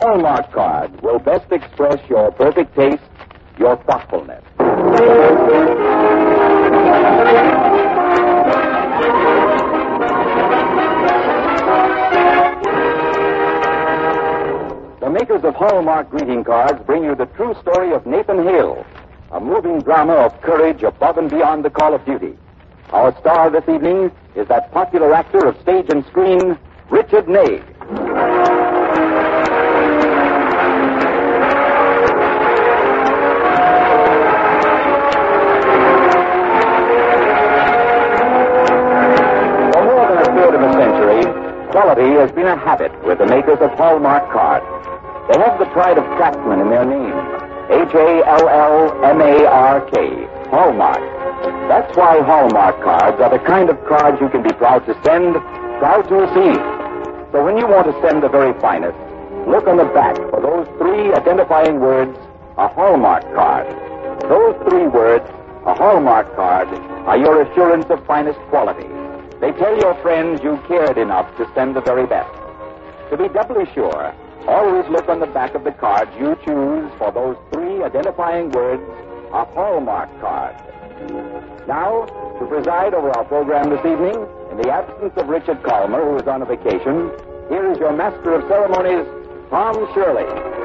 Hallmark card will best express your perfect taste, your thoughtfulness. The makers of Hallmark greeting cards bring you the true story of Nathan Hale, a moving drama of courage above and beyond the call of duty. Our star this evening is that popular actor of stage and screen, Richard Ney. For more than a third of a century, quality has been a habit with the makers of Hallmark cards. They have the pride of craftsmen in their name. Hallmark, Hallmark. That's why Hallmark cards are the kind of cards you can be proud to send, proud to receive. So when you want to send the very finest, look on the back for those three identifying words, a Hallmark card. Those three words, a Hallmark card, are your assurance of finest quality. They tell your friends you cared enough to send the very best. To be doubly sure, always look on the back of the cards you choose for those three identifying words, a Hallmark card. Now, to preside over our program this evening, in the absence of Richard Calmer, who is on a vacation, here is your master of ceremonies, Tom Shirley.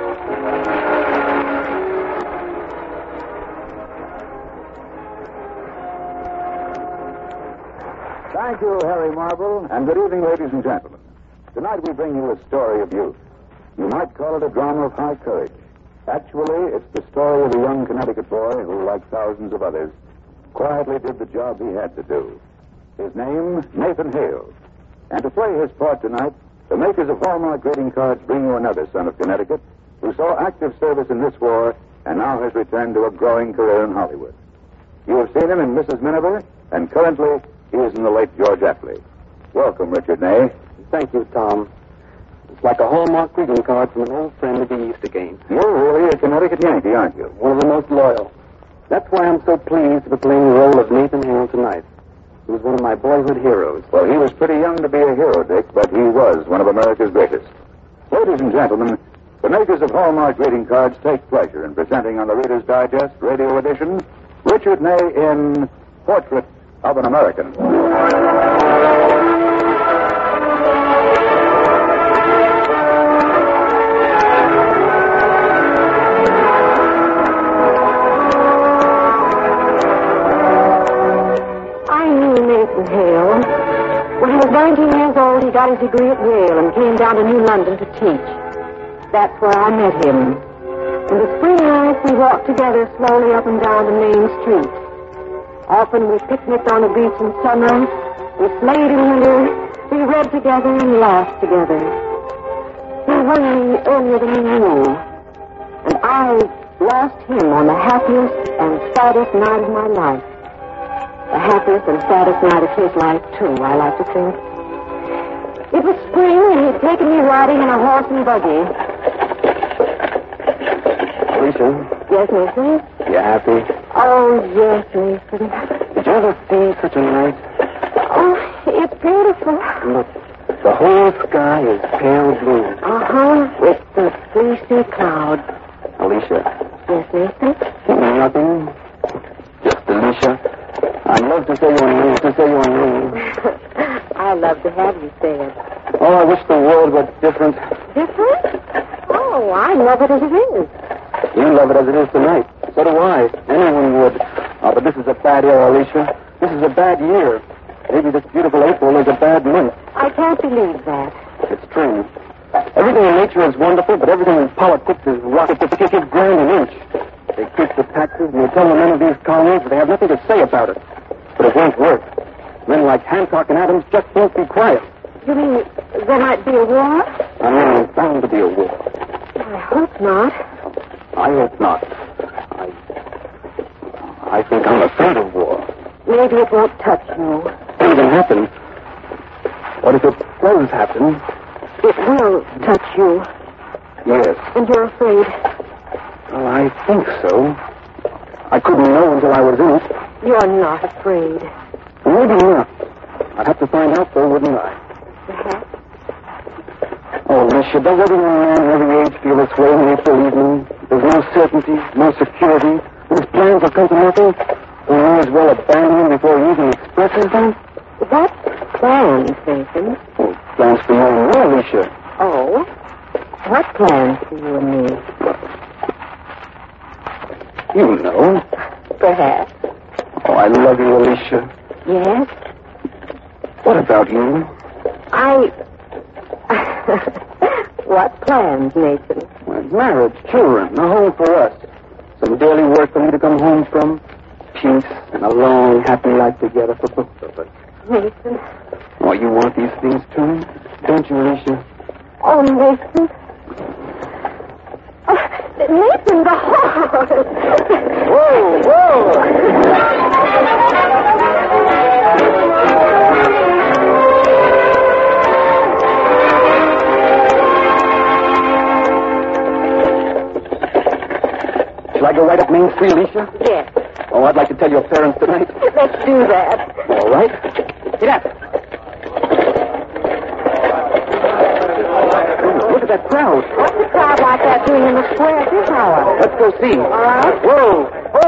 Thank you, Harry Marble, and good evening, ladies and gentlemen. Tonight we bring you a story of youth. You might call it a drama of high courage. Actually, it's the story of a young Connecticut boy who, like thousands of others, quietly did the job he had to do. His name, Nathan Hale. And to play his part tonight, the makers of Hallmark greeting cards bring you another son of Connecticut who saw active service in this war and now has returned to a growing career in Hollywood. You have seen him in Mrs. Miniver, and currently he is in the late George Apley. Welcome, Richard Ney. Thank you, Tom. It's like a Hallmark greeting card from an old friend that you used again. You're really a Connecticut Yankee, aren't you? One of the most loyal. That's why I'm so pleased to be playing the role of Nathan Hale tonight. He was one of my boyhood heroes. Well, he was pretty young to be a hero, Dick, but he was one of America's greatest. Ladies and gentlemen, the makers of Hallmark greeting cards take pleasure in presenting on the Reader's Digest radio edition Richard Ney in Portrait of an American. Hale. When he was 19 years old, he got his degree at Yale and came down to New London to teach. That's where I met him. In the spring nights, we walked together slowly up and down the main street. Often we picnicked on the beach in summer, we played in winter, we read together and laughed together. He won me earlier than he knew, and I lost him on the happiest and saddest night of my life. The happiest and saddest night of his life, too, I like to think. It was spring, and he'd taken me riding in a horse and buggy. Alicia? Yes, Nathan? You happy? Oh, yes, Nathan. Did you ever see such a night? Oh, it's beautiful. Look, the whole sky is pale blue. Uh-huh, with the fleecy clouds. Alicia? Yes, Nathan? Nothing? Just Alicia? I'd love to say your name, I love to have you say it. Oh, I wish the world were different. Different? Oh, I love it as it is. You love it as it is tonight. So do I. Anyone would. Oh, but this is a bad year, Alicia. This is a bad year. Maybe this beautiful April is a bad month. I can't believe that. It's true. Everything in nature is wonderful, but everything in politics is rocket. They give ground an inch. They increase the taxes, and they tell the men of these colonies that they have nothing to say about it. But it won't work. Men like Hancock and Adams just won't be quiet. You mean there might be a war? I mean, there's bound to be a war. I hope not. I hope not. I think I'm afraid of war. Maybe it won't touch you. Anything happen? What if it does happen? It will touch you. Yes. And you're afraid. Well, I think so. I couldn't know until I was in it. You're not afraid. Maybe not. I'd have to find out, though, wouldn't I? Perhaps. Oh, Alicia, does every young man at every age feel this way when they believe me? There's no certainty, no security. His plans will come to nothing. We may as well abandon him before he even expresses them. What plans, Nathan? Oh, plans for you and me, Alicia. Oh? What plans for you and me? You know. Perhaps. Oh, I love you, Alicia. Yes? What about you? What plans, Nathan? Well, marriage, children, a home for us. Some daily work for me to come home from. Peace and a long, happy life together for both of us. Nathan. Oh, you want these things too? Don't you, Alicia? Oh, Nathan. Oh, Nathan, the horse. Whoa! Shall I go right up Main Street, Alicia? Yes. Oh, I'd like to tell your parents tonight. Let's do that. All right. Get up. Look at that crowd. What's a crowd like that doing in the square at this hour? Let's go see. All right. Whoa!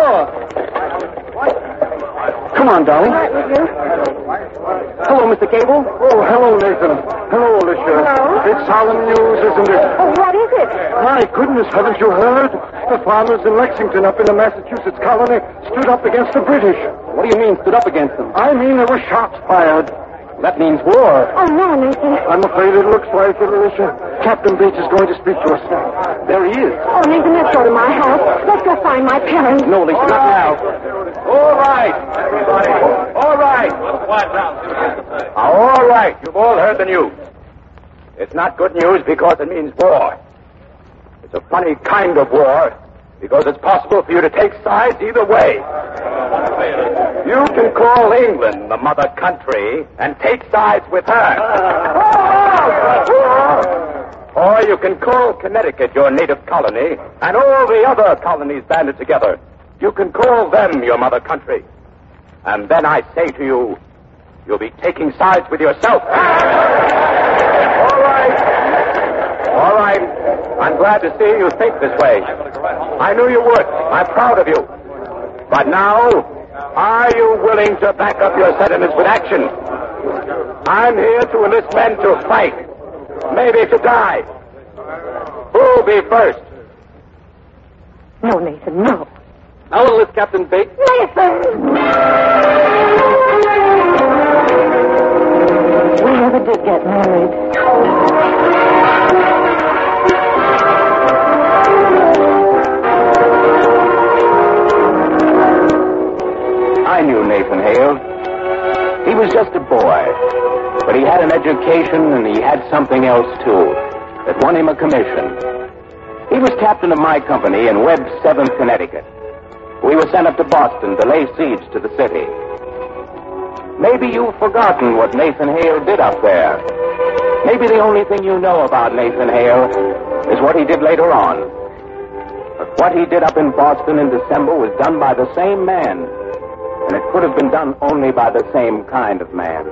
Come on, darling. All right with you. Hello, Mr. Cable. Oh, hello, Nathan. Hello, Alicia. Hello. It's solemn news, isn't it? Oh, what is it? My goodness, haven't you heard? The farmers in Lexington up in the Massachusetts colony stood up against the British. What do you mean, stood up against them? I mean, there were shots fired. That means war. Oh, no, Nathan. I'm afraid it looks like it, Alicia. Captain Bates is going to speak to us now. There he is. Oh, Nathan, let's go to my house. Let's go find my parents. No, Alicia, not now. All right, everybody. All right. All right. You've all heard the news. It's not good news because it means war. It's a funny kind of war because it's possible for you to take sides either way. You can call England the mother country and take sides with her. Or you can call Connecticut your native colony and all the other colonies banded together. You can call them your mother country. And then I say to you, you'll be taking sides with yourself. All right. All right. I'm glad to see you think this way. I knew you would. I'm proud of you. But now, are you willing to back up your sentiments with action? I'm here to enlist men to fight. Maybe to die. Who'll be first? No, Nathan, no. I'll enlist Captain Bates. Nathan! We never did get married. I knew Nathan Hale. He was just a boy. But he had an education and he had something else, too, that won him a commission. He was captain of my company in Webb's 7th Connecticut. We were sent up to Boston to lay siege to the city. Maybe you've forgotten what Nathan Hale did up there. Maybe the only thing you know about Nathan Hale is what he did later on. But what he did up in Boston in December was done by the same man. And it could have been done only by the same kind of man.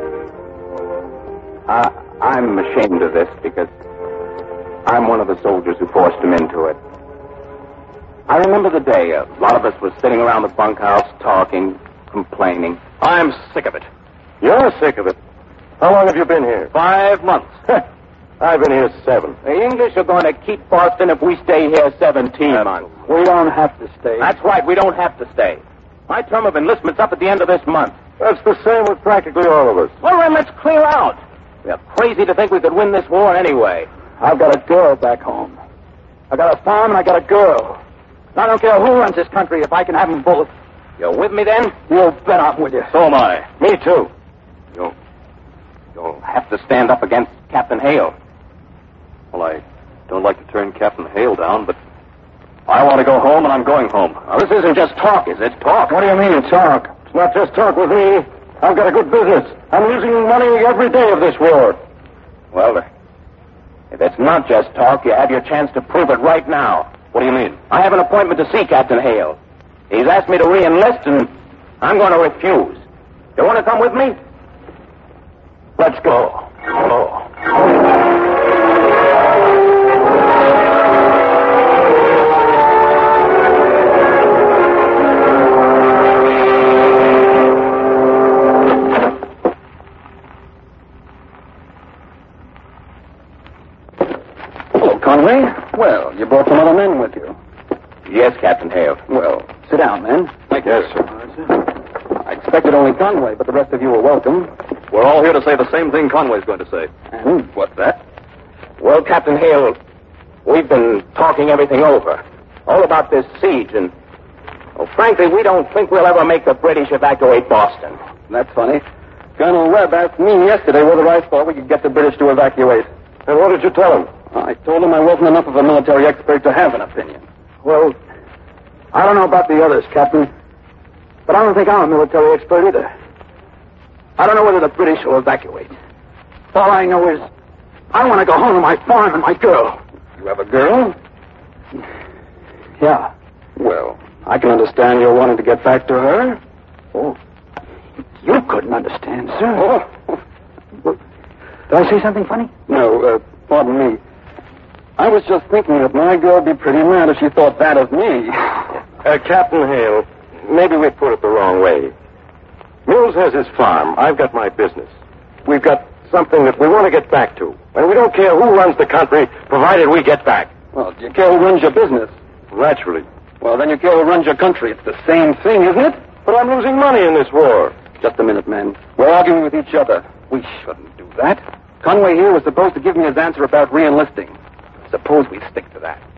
I'm ashamed of this because I'm one of the soldiers who forced him into it. I remember the day a lot of us were sitting around the bunkhouse talking, complaining. I'm sick of it. You're sick of it? How long have you been here? 5 months. I've been here 7. The English are going to keep Boston if we stay here 17 months. We don't have to stay. That's right, we don't have to stay. My term of enlistment's up at the end of this month. That's the same with practically all of us. Well, then let's clear out. We're crazy to think we could win this war anyway. I've got a girl back home. I got a farm and I got a girl. I don't care who runs this country if I can have them both. You're with me then? You bet I'm with you. So am I. Me too. You'll have to stand up against Captain Hale. Well, I don't like to turn Captain Hale down, but I want to go home, and I'm going home. Now, this isn't just talk, is it? Talk. What do you mean, talk? It's not just talk with me. I've got a good business. I'm losing money every day of this war. Well, if it's not just talk, you have your chance to prove it right now. What do you mean? I have an appointment to see Captain Hale. He's asked me to re-enlist, and I'm going to refuse. You want to come with me? Let's go. Oh. Conway? Well, you brought some other men with you. Yes, Captain Hale. Well, sit down, men. Thank you. Yes, sir. I expected only Conway, but the rest of you are welcome. We're all here to say the same thing Conway's going to say. And what's that? Well, Captain Hale, we've been talking everything over. All about this siege, and, frankly, we don't think we'll ever make the British evacuate Boston. That's funny. Colonel Webb asked me yesterday whether I thought we could get the British to evacuate. And what did you tell him? I told him I wasn't enough of a military expert to have an opinion. Well, I don't know about the others, Captain, but I don't think I'm a military expert either. I don't know whether the British will evacuate. All I know is I want to go home to my farm and my girl. You have a girl? Yeah. Well, I can understand your wanting to get back to her. Oh, you couldn't understand, sir. Well, did I say something funny? No, pardon me. I was just thinking that my girl would be pretty mad if she thought that of me. Captain Hale, maybe we put it the wrong way. Mills has his farm. I've got my business. We've got something that we want to get back to. And we don't care who runs the country, provided we get back. Well, do you care who runs your business? Naturally. Well, then you care who runs your country. It's the same thing, isn't it? But I'm losing money in this war. Just a minute, men. We're arguing with each other. We shouldn't do that. Conway here was supposed to give me his answer about re-enlisting. Suppose we stick to that.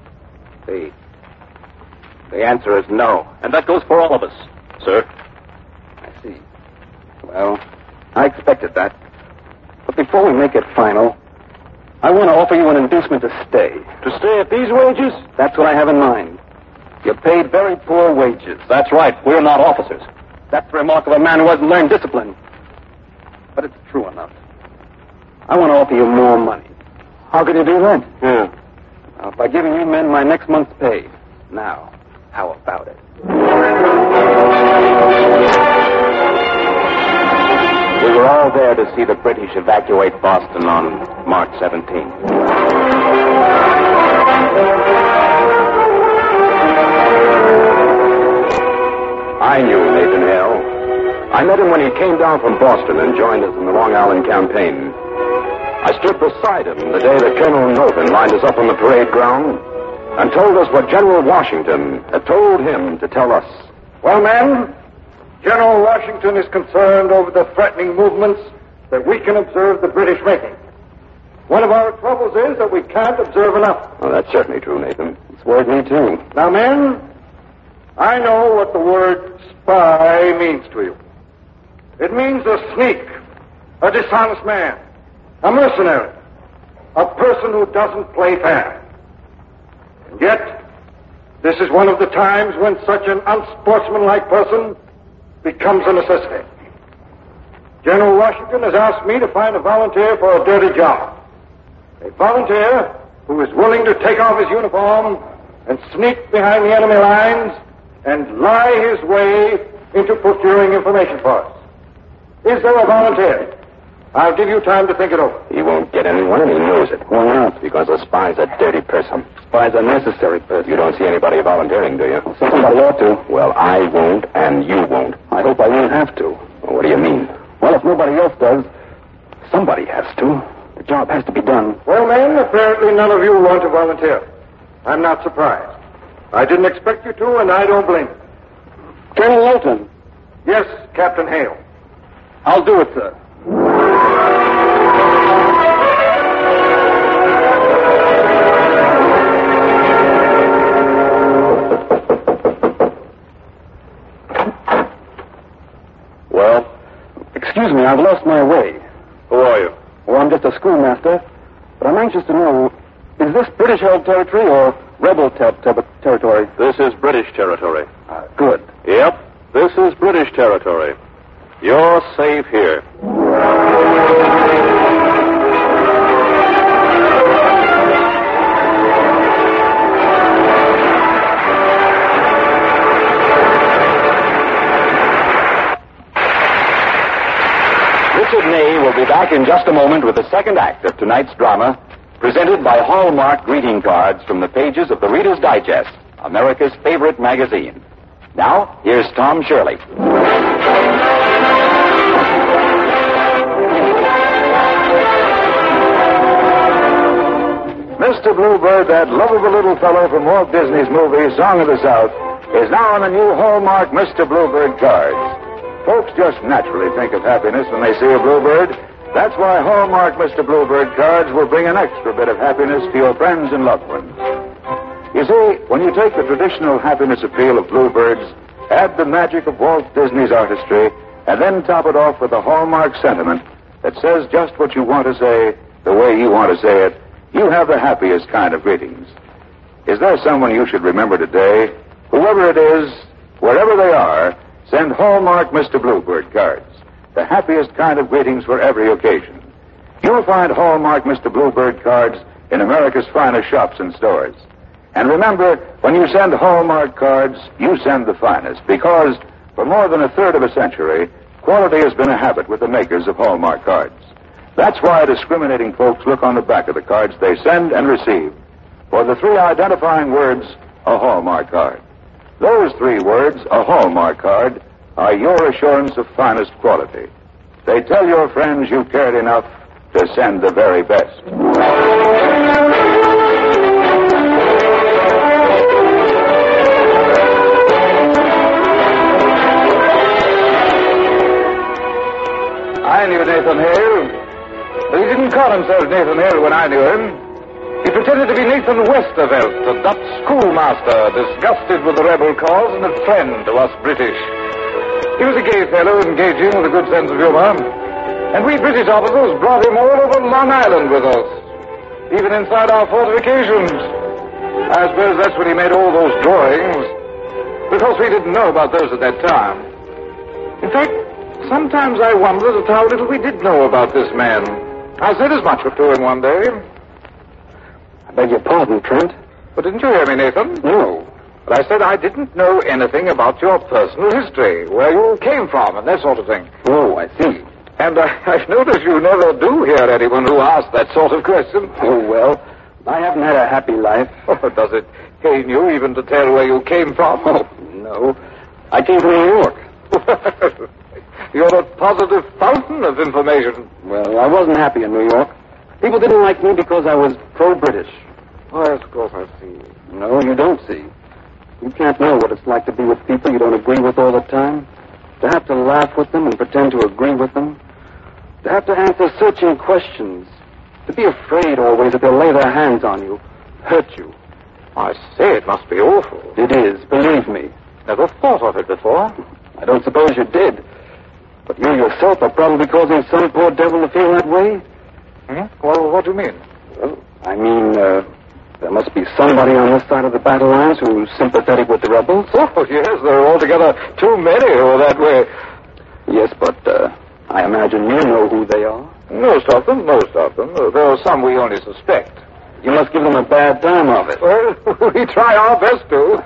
The answer is no. And that goes for all of us, sir. I see. Well, I expected that. But before we make it final, I want to offer you an inducement to stay. To stay at these wages? That's what I have in mind. You're paid very poor wages. That's right. We're not officers. That's the remark of a man who hasn't learned discipline. But it's true enough. I want to offer you more money. How can you do that? Yeah. Now, by giving you men my next month's pay. Now, how about it? We were all there to see the British evacuate Boston on March 17th. I knew Nathan Hale. I met him when he came down from Boston and joined us in the Long Island campaign. I stood beside him the day that Colonel Norton lined us up on the parade ground and told us what General Washington had told him to tell us. Well, men, General Washington is concerned over the threatening movements that we can observe the British making. One of our troubles is that we can't observe enough. Well, that's certainly true, Nathan. It's worried me, too. Now, men, I know what the word spy means to you. It means a sneak, a dishonest man, a mercenary, a person who doesn't play fair. And yet, this is one of the times when such an unsportsmanlike person becomes a necessity. General Washington has asked me to find a volunteer for a dirty job. A volunteer who is willing to take off his uniform and sneak behind the enemy lines and lie his way into procuring information for us. Is there a volunteer? I'll give you time to think it over. He won't get anyone, and he knows it. Why not? Because a spy's a dirty person. Spy's a necessary person. You don't see anybody volunteering, do you? Somebody ought to. Well, I won't, and you won't. I hope I won't have to. Well, what do you mean? Well, if nobody else does, somebody has to. The job has to be done. Well, men, apparently none of you want to volunteer. I'm not surprised. I didn't expect you to, and I don't blame you. Colonel Lawton. Yes, Captain Hale. I'll do it, sir. Well? Excuse me, I've lost my way. Who are you? Well, I'm just a schoolmaster, but I'm anxious to know, is this British-held territory or rebel territory? This is British territory. Good. Yep, this is British territory. You're safe here. Richard Ney will be back in just a moment with the second act of tonight's drama, presented by Hallmark greeting cards from the pages of the Reader's Digest, America's favorite magazine. Now, here's Tom Shirley. Miss Mr. Bluebird, that lovable little fellow from Walt Disney's movie Song of the South, is now on the new Hallmark Mr. Bluebird cards. Folks just naturally think of happiness when they see a bluebird. That's why Hallmark Mr. Bluebird cards will bring an extra bit of happiness to your friends and loved ones. You see, when you take the traditional happiness appeal of bluebirds, add the magic of Walt Disney's artistry, and then top it off with a Hallmark sentiment that says just what you want to say, the way you want to say it, you have the happiest kind of greetings. Is there someone you should remember today? Whoever it is, wherever they are, send Hallmark Mr. Bluebird cards. The happiest kind of greetings for every occasion. You'll find Hallmark Mr. Bluebird cards in America's finest shops and stores. And remember, when you send Hallmark cards, you send the finest, because for more than a third of a century, quality has been a habit with the makers of Hallmark cards. That's why discriminating folks look on the back of the cards they send and receive for the three identifying words, a Hallmark card. Those three words, a Hallmark card, are your assurance of finest quality. They tell your friends you cared enough to send the very best. I knew Nathan Hale, but he didn't call himself Nathan Hale when I knew him. He pretended to be Nathan Westervelt, a Dutch schoolmaster, disgusted with the rebel cause and a friend to us British. He was a gay fellow, engaging with a good sense of humor, and we British officers brought him all over Long Island with us, even inside our fortifications. I suppose that's when he made all those drawings, because we didn't know about those at that time. In fact, sometimes I wondered at how little we did know about this man. I said as much to him one day. I beg your pardon, Trent. But didn't you hear me, Nathan? No. But I said I didn't know anything about your personal history, where you came from, and that sort of thing. Oh, I see. And I've noticed you never do hear anyone who asks that sort of question. Oh, well, I haven't had a happy life. Oh, does it pain you even to tell where you came from? Oh, no. I came from New York. You're a positive fountain of information. Well, I wasn't happy in New York. People didn't like me because I was pro-British. Oh, yes, of course I see. No, you don't see. You can't know what it's like to be with people you don't agree with all the time. To have to laugh with them and pretend to agree with them. To have to answer searching questions. To be afraid always that they'll lay their hands on you, hurt you. I say, it must be awful. It is, believe me. Never thought of it before. I don't suppose you did. But you yourself are probably causing some poor devil to feel that way. Well, what do you mean? Well, I mean, there must be somebody on this side of the battle lines who's sympathetic with the rebels. Oh, yes, there are altogether too many who are that way. Yes, but I imagine you know who they are. Most of them. There are some we only suspect. You must give them a bad time of it. Well, we try our best to.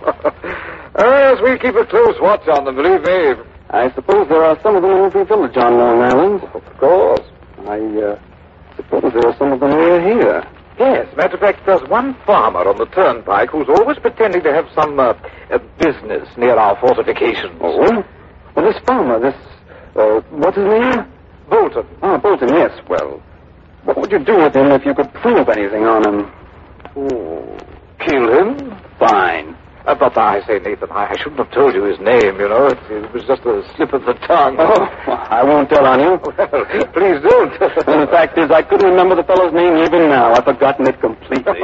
Yes, we keep a close watch on them, believe me. I suppose there are some of them in every village on Long Island. Of course. I suppose there are some of them near here. Yes, matter of fact, there's one farmer on the turnpike who's always pretending to have some business near our fortifications. Oh? Well, this farmer, what's his name? Bolton. Ah, Bolton, yes. Well, what would you do with him if you could prove anything on him? Oh, kill him? Fine. But I say, Nathan, I shouldn't have told you his name, you know. It was just a slip of the tongue. Oh, well, I won't tell on you. Well, please don't. And the fact is, I couldn't remember the fellow's name even now. I've forgotten it completely.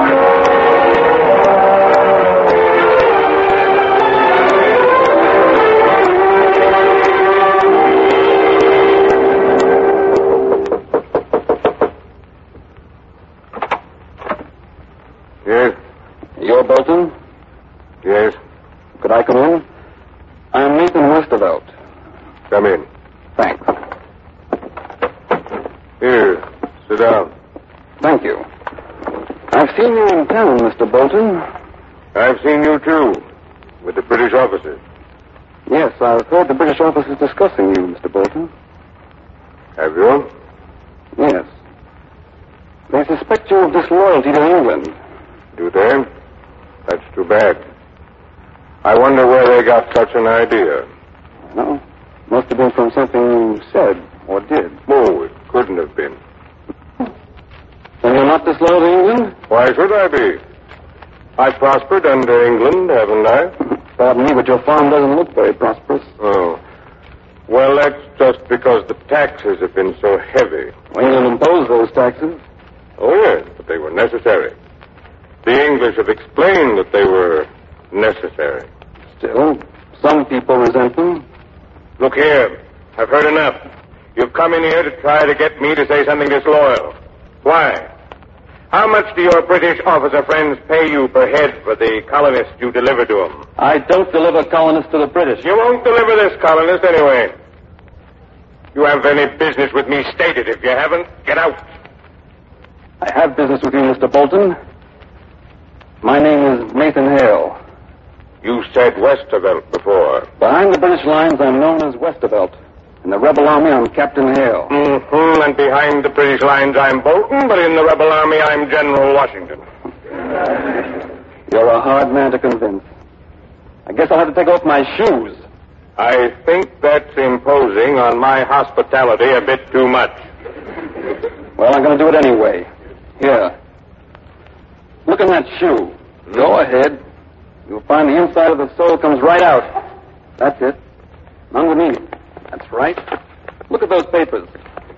Yes? You're Bolton? Yes? Could I come in? I'm Nathan Westervelt. Come in. Thanks. Here, sit down. Thank you. I've seen you in town, Mr. Bolton. I've seen you, too, with the British officers. Yes, I've heard the British officers discussing you, Mr. Bolton. Have you? Yes. They suspect you of disloyalty to England. Do they? That's too bad. I wonder where they got such an idea. No. Must have been from something you said or did. Oh, it couldn't have been. Then you You're not disloyal to England? Why should I be? I prospered under England, haven't I? Pardon me, but your farm doesn't look very prosperous. Oh. Well, that's just because the taxes have been so heavy. England imposed those taxes. Oh, yes, but they were necessary. The English have explained that they were necessary. Still, some people resent them. Look here, I've heard enough. You've come in here to try to get me to say something disloyal. Why? How much do your British officer friends pay you per head for the colonists you deliver to them? I don't deliver colonists to the British. You won't deliver this colonist anyway. You haven't any business with me, state it. If you haven't, get out. I have business with you, Mr. Bolton. My name is Nathan Hale. You said Westervelt before. Behind the British lines, I'm known as Westervelt. In the rebel army, I'm Captain Hale. Mm-hmm. And behind the British lines, I'm Bolton, but in the rebel army, I'm General Washington. You're a hard man to convince. I guess I'll have to take off my shoes. I think that's imposing on my hospitality a bit too much. Well, I'm going to do it anyway. Here. Look in that shoe. Go ahead. You'll find the inside of the sole comes right out. That's it. Underneath. That's right. Look at those papers.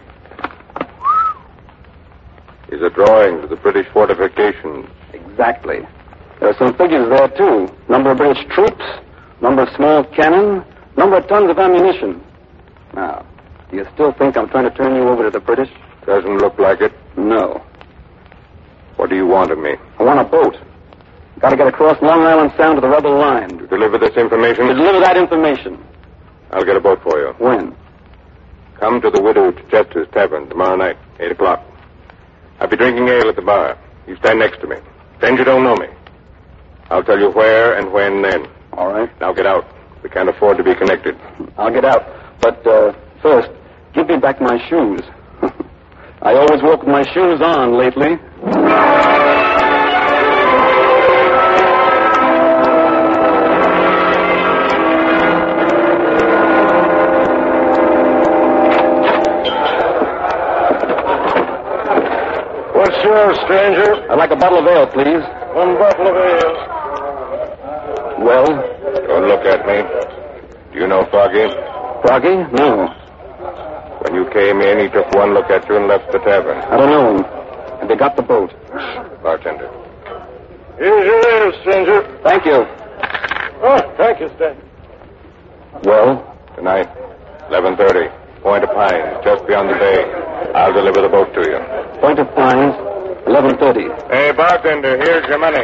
Is a drawing of the British fortifications. Exactly. There are some figures there, too. Number of British troops, number of small cannon, number of tons of ammunition. Now, do you still think I'm trying to turn you over to the British? Doesn't look like it. No. What do you want of me? I want a boat. Got to get across Long Island Sound to the rebel line. To deliver this information? To deliver that information. I'll get a boat for you. When? Come to the Widow Chester's Tavern tomorrow night, 8 o'clock. I'll be drinking ale at the bar. You stand next to me. Pretend you don't know me. I'll tell you where and when then. All right. Now get out. We can't afford to be connected. I'll get out. But first, give me back my shoes. I always walk with my shoes on lately. What's yours, stranger? I'd like a bottle of ale, please. One bottle of ale. Well? Don't look at me. Do you know Foggy? Froggy? No. When you came in, he took one look at you and left the tavern. I don't know him. And they got the boat. Bartender. Here's your ale, stranger. Thank you. Oh, thank you, stranger. Well? Tonight, 11:30. Point of Pines, just beyond the bay. I'll deliver the boat to you. Point of Pines, 11:30. Hey, bartender, here's your money.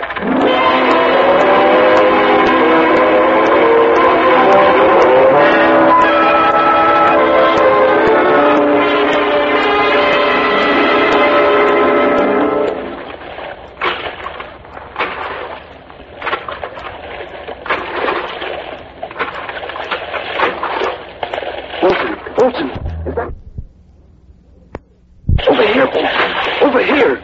Bolton, is that... Over here, Bolton. Over here.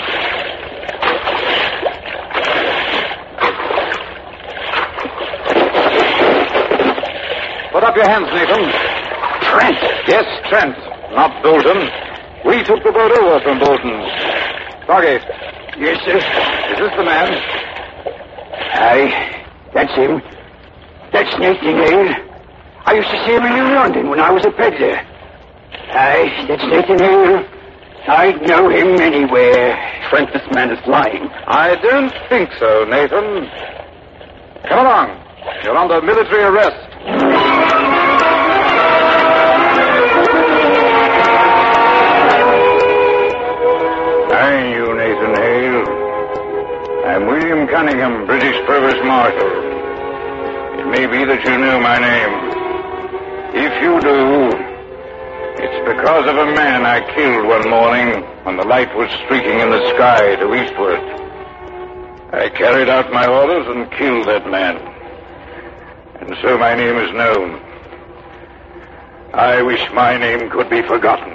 Put up your hands, Nathan. Trent. Yes, Trent, not Bolton. We took the boat over from Bolton's. Foggy. Yes, sir. Is this the man? Aye, that's him. That's Nathan Hale. I used to see him in New London when I was a peddler. Aye, that's Nathan Hale. I'd know him anywhere. Trent, this man is lying. I don't think so, Nathan. Come along. You're under military arrest. Are you Nathan Hale? I'm William Cunningham, British Provost Marshal. It may be that you know my name. If you do, it's because of a man I killed one morning when the light was streaking in the sky to eastward. I carried out my orders and killed that man. And so my name is known. I wish my name could be forgotten.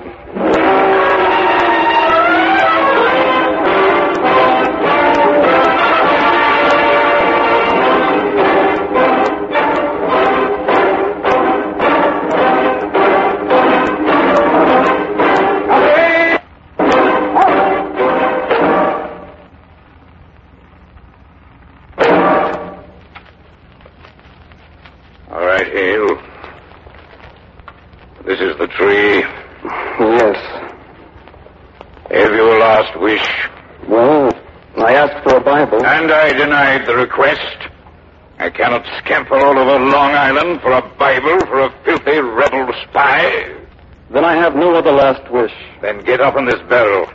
And I denied the request. I cannot scamper all over Long Island for a Bible for a filthy rebel spy. Then I have no other last wish. Then get up in this barrel.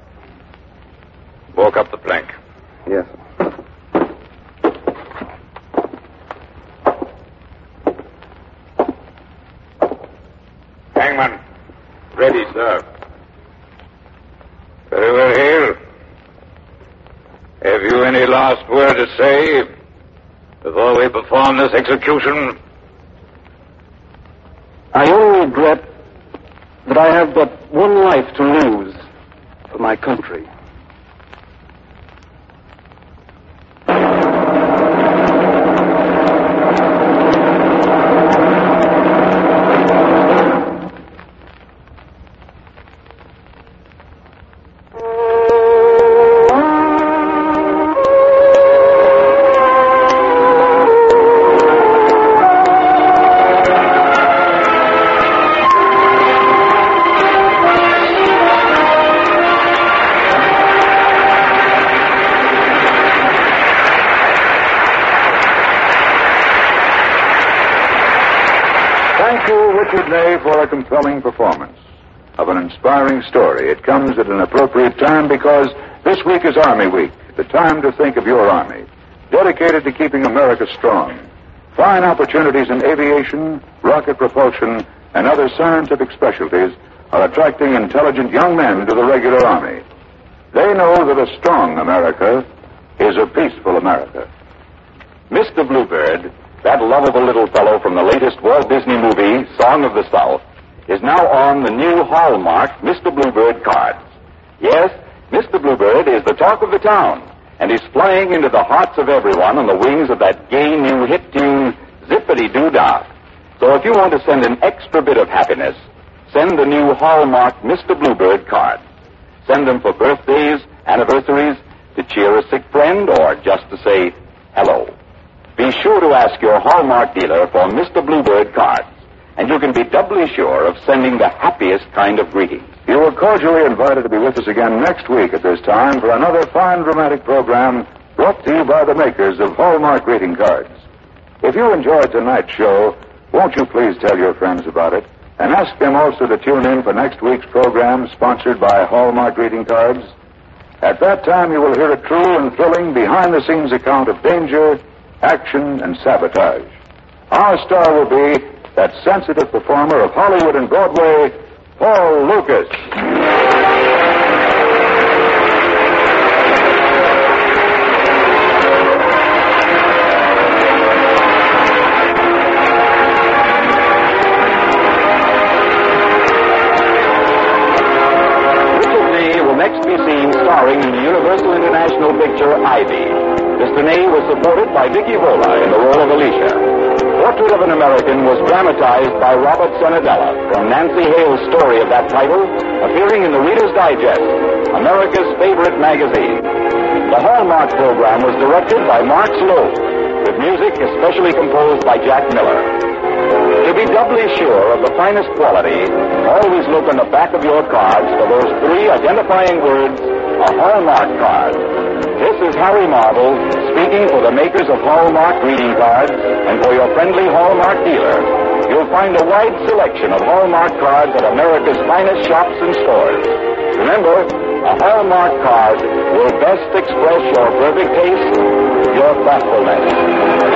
Walk up the plank. Yes. Hangman. Ready, sir. Very well, Hale. Have you any last word to say before we perform this execution? I only regret that I have but one life to lose for my country. Richard Ney for a compelling performance of an inspiring story. It comes at an appropriate time because this week is Army Week, the time to think of your Army, dedicated to keeping America strong. Fine opportunities in aviation, rocket propulsion, and other scientific specialties are attracting intelligent young men to the regular Army. They know that a strong America is a peaceful America. Mr. Bluebird, that lovable little fellow from the latest Walt Disney movie, Song of the South, is now on the new Hallmark Mr. Bluebird cards. Yes, Mr. Bluebird is the talk of the town, and is flying into the hearts of everyone on the wings of that gay new hit tune, Zippity-Doo-Dah. So if you want to send an extra bit of happiness, send the new Hallmark Mr. Bluebird cards. Send them for birthdays, anniversaries, to cheer a sick friend, or just to say hello. Be sure to ask your Hallmark dealer for Mr. Bluebird cards, and you can be doubly sure of sending the happiest kind of greetings. You are cordially invited to be with us again next week at this time for another fine dramatic program brought to you by the makers of Hallmark greeting cards. If you enjoyed tonight's show, won't you please tell your friends about it, and ask them also to tune in for next week's program sponsored by Hallmark greeting cards? At that time, you will hear a true and thrilling behind-the-scenes account of danger, action, and sabotage. Our star will be that sensitive performer of Hollywood and Broadway, Paul Lucas. Richard Ney will next be seen starring in the Universal International picture Ivy. Mr. Ney was supported by Vicky Vola in the role of Alicia. Portrait of an American was dramatized by Robert Senadella from Nancy Hale's story of that title, appearing in the Reader's Digest, America's favorite magazine. The Hallmark program was directed by Mark Sloan, with music especially composed by Jack Miller. To be doubly sure of the finest quality, always look on the back of your cards for those three identifying words, a Hallmark card. This is Harry Marble, speaking for the makers of Hallmark greeting cards and for your friendly Hallmark dealer. You'll find a wide selection of Hallmark cards at America's finest shops and stores. Remember, a Hallmark card will best express your perfect taste, your thoughtfulness.